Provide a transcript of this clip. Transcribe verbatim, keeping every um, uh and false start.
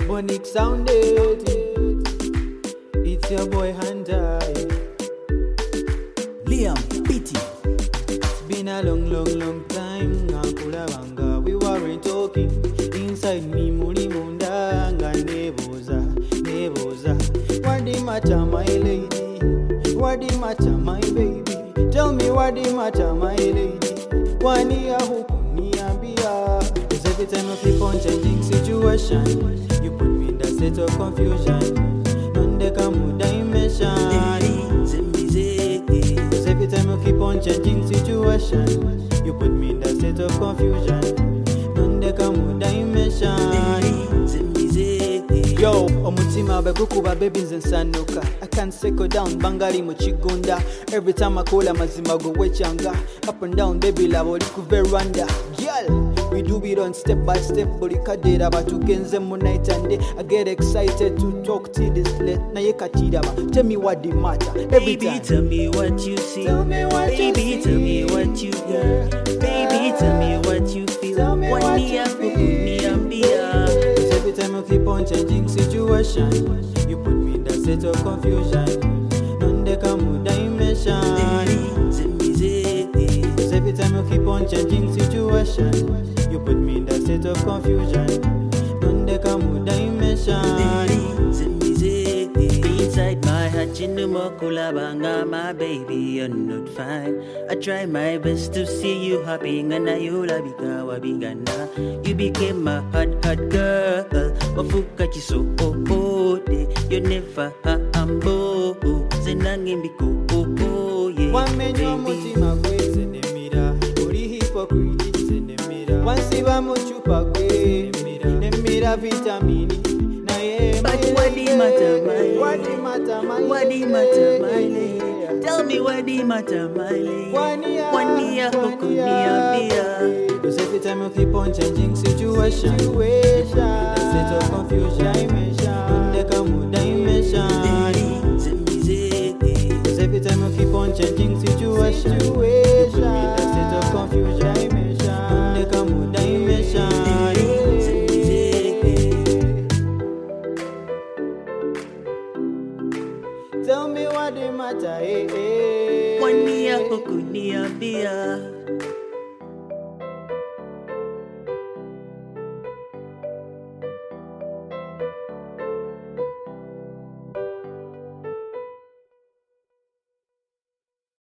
Bonic sounded. It's your boy Hunter. Liam Pitty. It's been a long, long, long time. Ngakula banga, we weren't talking. Inside me, muli munda, nga neboza, neboza. What the matter, my lady? What the matter, my baby? Tell me what the matter, my lady? Kwani ya huku niambia? Cause every time I keep on changing situation, you put me in that state of confusion. Nondeka muda dimension. Cause every time I keep on changing situation, you put me in that state of confusion. Nondeka muda dimension. Yo, omutima begukuba babies and sanuka. I can't settle down, bangali muchigunda. Every time I call a mazima go wechanga. Up and down, baby love, liku veranda. Girl, we do it on step by step. Bolika deda batugenze mu night and day. I get excited to talk to this late. Na yekatida ba, tell me what the matter. Every Baby, time. tell me what you see. Tell me what you Baby, see. tell me what you hear. Baby, tell me what you feel. Tell me what you feel. Every time you keep on changing situation, you put me in that state of confusion. Nondeka muda dimension. Every time you keep on changing situation, you put me in that state of confusion. Nondeka muda dimension. Inside my heart, you know more kulabanga, my baby, you're not fine. I try my best to see you happy, and now you la bika wa bingana. You became my hot, hot girl. Wafuka chiso oh oh de. You never ha ambo. Zenange mbiko oh oh yeah. Wamenyo mutima gwe zenemira, uri hypocrite zenemira. Wansiba muchupa gwe nemira vitamini. But what the matter, my lady? What the matter, my lady? What the matter, my lady? Tell me what the matter, my lady? One year, hukunia. Cause every time you keep on changing situation, you put me in a state of confusion. Nondeka muda dimension. Cause every time you keep on changing situation, you put me in a state of confusion. Nondeka muda dimension. Tell me what the matter, eh, eh. One year, hukunia,